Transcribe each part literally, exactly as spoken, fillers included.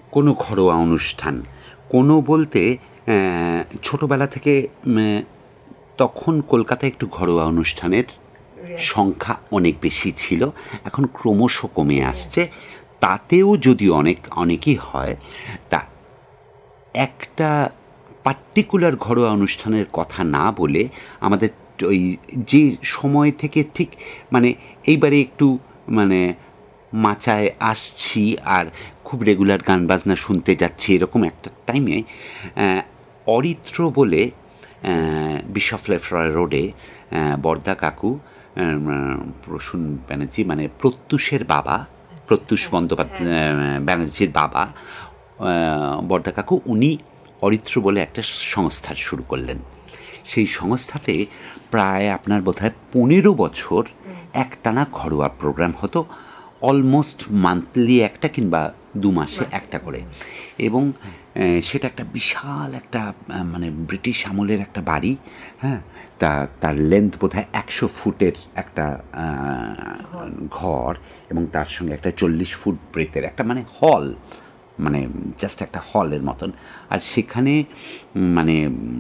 কোনো ঘরোয়া অনুষ্ঠান, কোনো বলতে ছোটোবেলা থেকে তখন কলকাতায় একটু ঘরোয়া অনুষ্ঠানের সংখ্যা অনেক বেশি ছিল, এখন ক্রমশ কমে আসছে। তাতেও যদি অনেক অনেকই হয়, তা একটা পার্টিকুলার ঘরোয়া অনুষ্ঠানের কথা না বলে আমাদের ওই যে সময় থেকে ঠিক মানে এইবারে একটু মানে মাচায় আসছি আর খুব রেগুলার গান বাজনা শুনতে যাচ্ছি, এরকম একটা টাইমে অরিত্র বলে বিশপ লেফরয় রোডে বর্দা কাকু, প্রসূন ব্যানার্জি মানে প্রত্যুষের বাবা, প্রত্যুষ বন্দ্যোপাধ্যায় ব্যানার্জির বাবা বর্দা কাকু, উনি অরিত্র বলে একটা সংস্থা শুরু করলেন। সেই সংস্থাতে প্রায় আপনার বোধহয় পনেরো বছর একটানা ঘরোয়া প্রোগ্রাম হতো, অলমোস্ট মান্থলি একটা কিংবা দু মাসে একটা করে। এবং সেটা একটা বিশাল একটা মানে ব্রিটিশ আমলের একটা বাড়ি, হ্যাঁ, তা তার লেন্থ বোধহয় একশো ফুটের একটা ঘর, এবং তার সঙ্গে একটা চল্লিশ ফুট ব্রেথের একটা মানে হল, মানে জাস্ট একটা হলের মতন। আর সেখানে মানে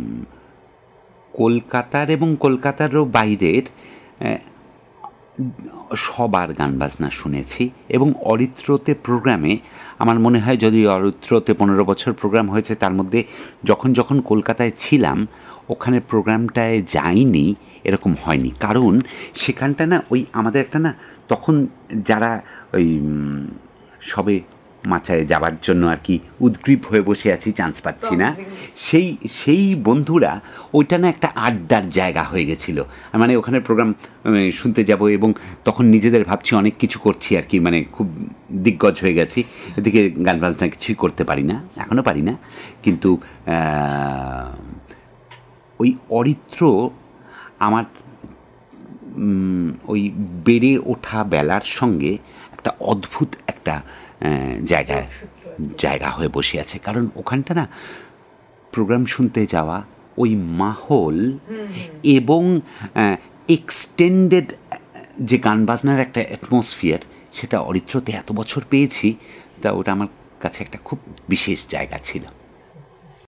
কলকাতার এবং কলকাতারও বাইরের সবার গান বাজনা শুনেছি। এবং অরিত্রতে প্রোগ্রামে আমার মনে হয়, যদি অরিত্রতে পনেরো বছর প্রোগ্রাম হয়েছে, তার মধ্যে যখন যখন কলকাতায় ছিলাম ওখানে প্রোগ্রামটায় যাইনি এরকম হয়নি। কারণ সেখানটা না ওই আমাদের একটা না, তখন যারা ওই সবে মাচায় যাবার জন্য আর কি উদ্গ্রীব হয়ে বসে আছি, চান্স পাচ্ছি না, সেই সেই বন্ধুরা ওইটা না একটা আড্ডার জায়গা হয়ে গেছিলো। মানে ওখানে প্রোগ্রাম শুনতে যাব এবং তখন নিজেদের ভাবছি অনেক কিছু করছি আর কি, মানে খুব দিগ্গজ হয়ে গেছি, এদিকে গান বাজনা কিছুই করতে পারি না, এখনও পারি না। কিন্তু ওই অরিত্র আমার ওই বেড়ে ওঠা বেলার সঙ্গে একটা অদ্ভুত একটা জায়গায় জায়গা হয়ে বসে আছে। কারণ ওখানটা না প্রোগ্রাম শুনতে যাওয়া, ওই মাহল এবং এক্সটেন্ডেড যে গান বাজনার একটা অ্যাটমসফিয়ার, সেটা অরিত্রতে এত বছর পেয়েছি, তা ওটা আমার কাছে একটা খুব বিশেষ জায়গা ছিল।